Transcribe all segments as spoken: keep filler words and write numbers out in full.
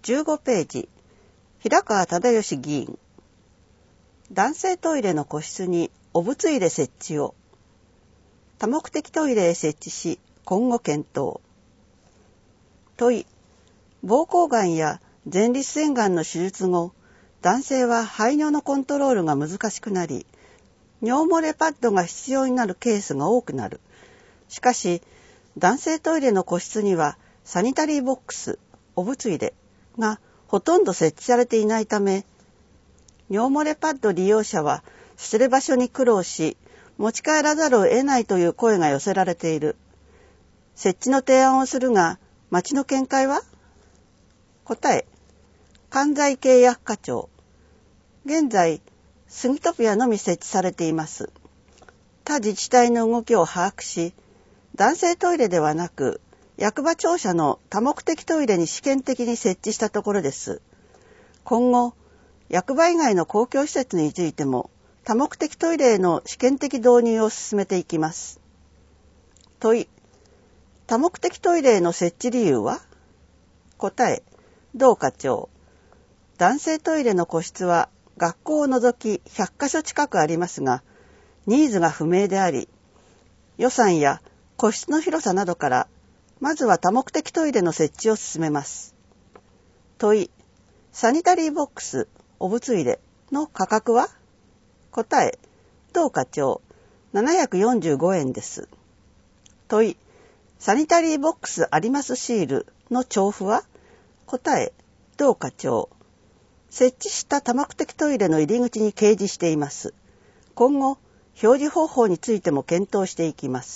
じゅうごページ、平川忠義議員。男性トイレの個室にお物入れ設置を。多目的トイレへ設置し、今後検討。問い、膀胱がんや前立腺がんの手術後、男性は排尿のコントロールが難しくなり、尿漏れパッドが必要になるケースが多くなる。しかし、男性トイレの個室にはサニタリーボックス、お物入れがほとんど設置されていないため、尿漏れパッド利用者は捨てる場所に苦労し、持ち帰らざるを得ないという声が寄せられている。設置の提案をするが、町の見解は？答え、関西契約課長。現在、スギトピアのみ設置されています。他自治体の動きを把握し、男性トイレではなく、役場庁舎の多目的トイレに試験的に設置したところです。今後、役場以外の公共施設についても、多目的トイレへの試験的導入を進めていきます。問い、多目的トイレへの設置理由は？答え、同課長。男性トイレの個室は学校を除きひゃっかしょ近くありますが、ニーズが不明であり、予算や個室の広さなどから、まずは多目的トイレの設置を進めます。問い、サニタリーボックス、お物入れの価格は？答え、同課長、ななひゃくよんじゅうごえんです。問い、サニタリーボックスありますシールの調布は？答え、同課長、設置した多目的トイレの入り口に掲示しています。今後、表示方法についても検討していきます。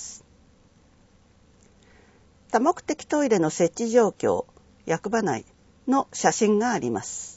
多目的トイレの設置状況、役場内の写真があります。